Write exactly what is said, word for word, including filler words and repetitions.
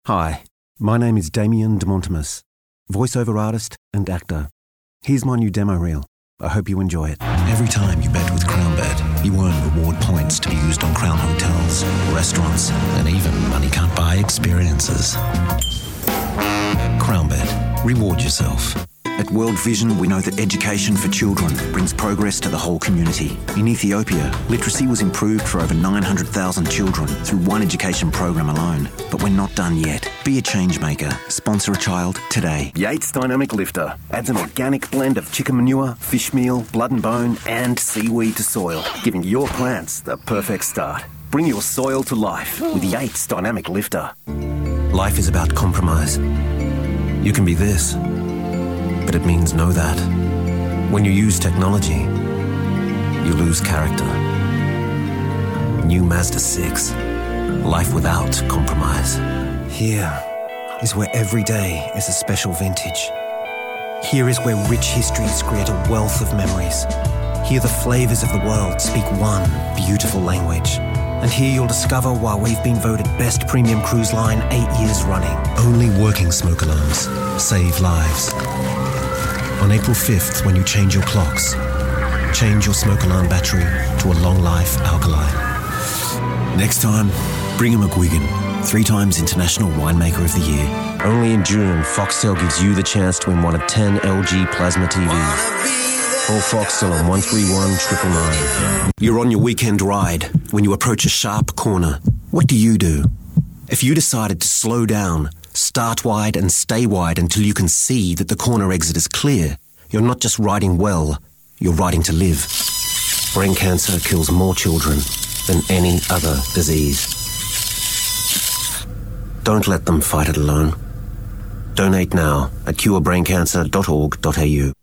Hi, my name is Damien de Montemis, voiceover artist and actor. Here's my new demo reel. I hope you enjoy it. Every time you bet with CrownBet, you earn reward points to be used on Crown hotels, restaurants, and even money can't buy experiences. CrownBet. Reward yourself. At World Vision, we know that education for children brings progress to the whole community. In Ethiopia, literacy was improved for over nine hundred thousand children through one education program alone. But we're not done yet. Be a change maker. Sponsor a child today. Yates Dynamic Lifter adds an organic blend of chicken manure, fish meal, blood and bone, and seaweed to soil, giving your plants the perfect start. Bring your soil to life with Yates Dynamic Lifter. Life is about compromise. You can be this, but it means know that. When you use technology, you lose character. New Mazda six. Life without compromise. Here is where every day is a special vintage. Here is where rich histories create a wealth of memories. Here the flavors of the world speak one beautiful language. And here you'll discover why we've been voted best premium cruise line eight years running. Only working smoke alarms save lives. On April fifth, when you change your clocks, change your smoke alarm battery to a long life alkaline. Next time, bring a McGuigan, three times International Winemaker of the Year. Only in June, Foxtel gives you the chance to win one of ten L G plasma T Vs. Call Foxtel on one three one, nine nine nine. You're on your weekend ride when you approach a sharp corner. What do you do? If you decided to slow down, start wide and stay wide until you can see that the corner exit is clear, you're not just riding well, you're riding to live. Brain cancer kills more children than any other disease. Don't let them fight it alone. Donate now at cure brain cancer dot org dot a u.